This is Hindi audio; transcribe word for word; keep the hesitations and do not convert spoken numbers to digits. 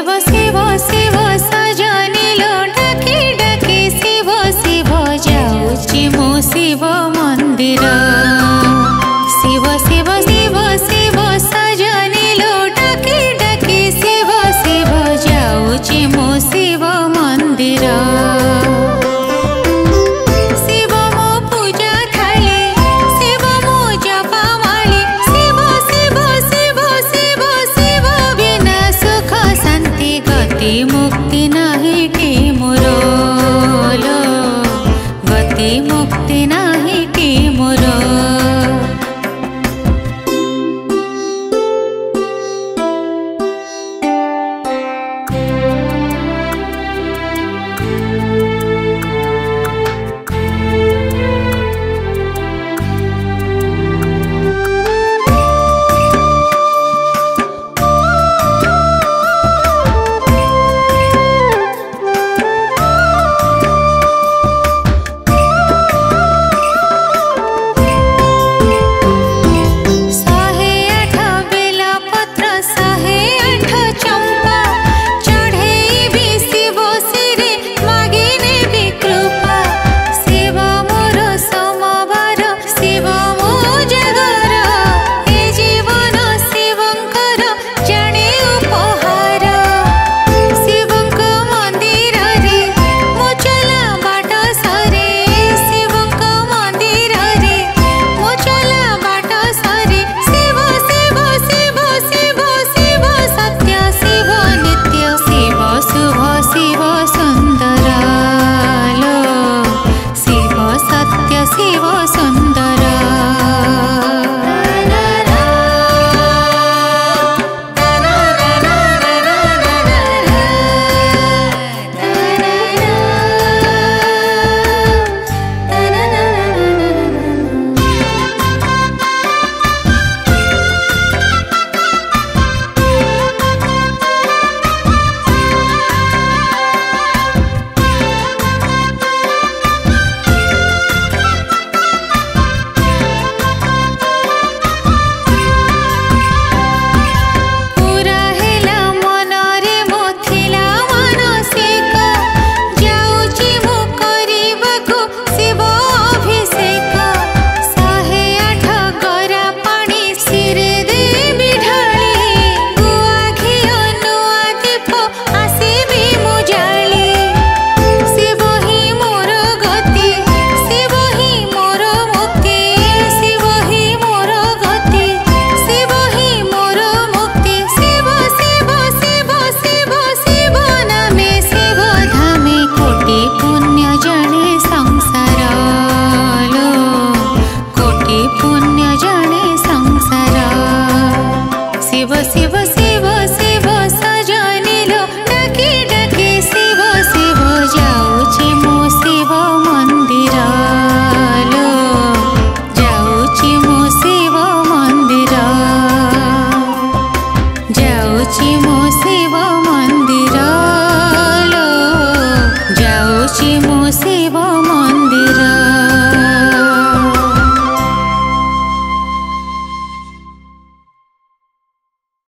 शिव शिव शिव सजनिलो डाकी डाकी शिव शिव जाऊची मो शिव मंदिर शिव शिव शिव शिव सजनिलो डाकी डाकी शिव शिव जाऊची मो शिव मंदिर शिव मो पूजा थाली शिव मो जपा माली शिव शिव शिव शिव शिव बिना सुख शांति गति मुक्ति नाही के मोरो लो गति मुक्ति नाही के मोरो शिव शिव शिव शिव सजनिलो डाकी डाकी शिव शिव जाऊची मो शिव मंदिर लो जाऊची मो शिव मंदिर जाऊची मो शिव मंदिर लो जाऊची मो शिव